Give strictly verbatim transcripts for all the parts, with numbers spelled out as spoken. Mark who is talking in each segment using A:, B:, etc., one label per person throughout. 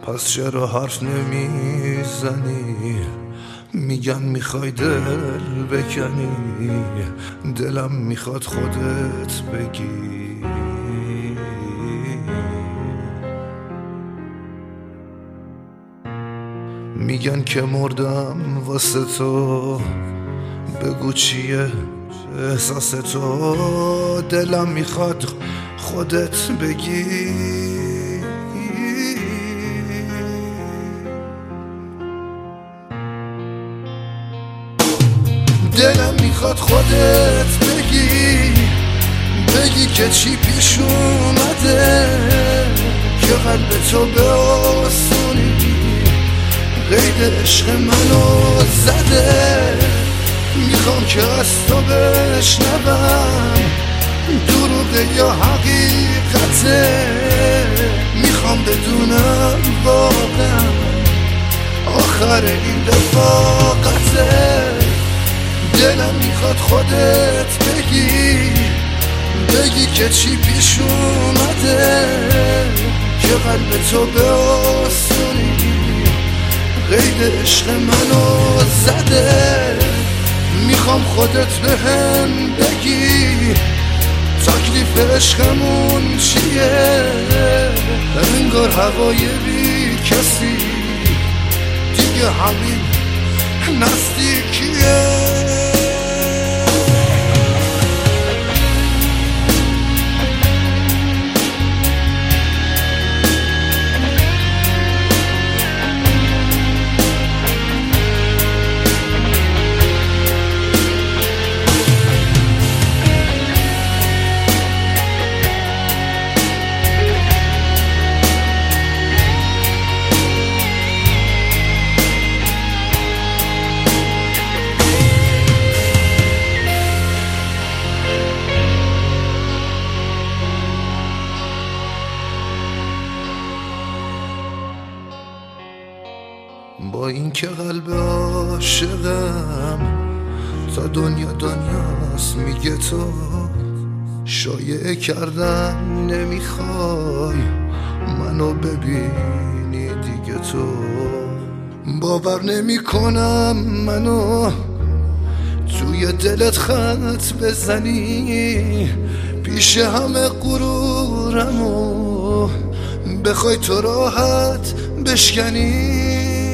A: پس چرا حرف نمیزنی؟ میگن میخوای دل بکنی، دلم میخواد خودت بگی. میگن که مردم واسه تو، بگو چیه احساس تو؟ دلم میخواد خودت بگی. دلم میخواد خودت بگی، بگی که چی پیش اومده، که قلب تو به آسونی قید عشق منو زده. میخوام که از تو بشنوم دروغه یا حقیقته، میخوام بدونم واقعا آخر این رفاقته. دلم میخواد خودت بگی، بگی که چی پیش اومده، که قلب تو به آسونی قید عشق منو زده. میخوام خودت بهم بگی تکلیف عشقمون چیه؟ انگار هوای بی کسی دیگه همین نزدیکیه. با این که قلب عاشقم تا دنیا دنیاست، میگه تو شایعه کردن نمیخوای منو ببینی دیگه. تو باور نمی کنم منو توی دلت خط بزنی، پیش همه غرورمو بخوای تو راحت بشکنی.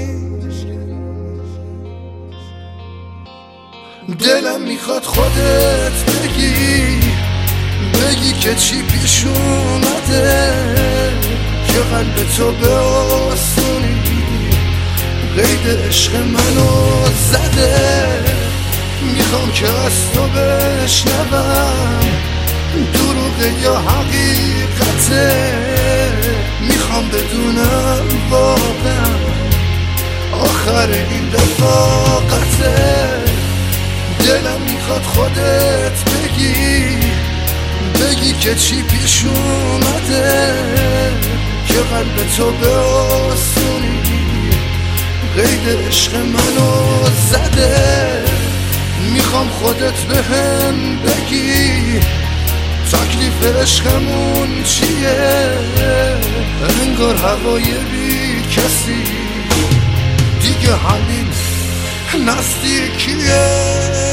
A: دلم میخواد خودت بگی، بگی که چی پیش اومده، که قلب تو به آسونی قید عشق منو زده. میخوام که از تو بشنوم دروغه یا حقیقته، میخوام بدونم واقعا آخر این رفاقته. دلم میخواد خودت بگی، بگی که چی پیش اومده، که قلب تو به آسونی قید عشق منو زده. میخوام خودت بهم بگی تکلیف عشقمون چیه؟ انگار هوای بی کسی دیگه همین نزدیکیه.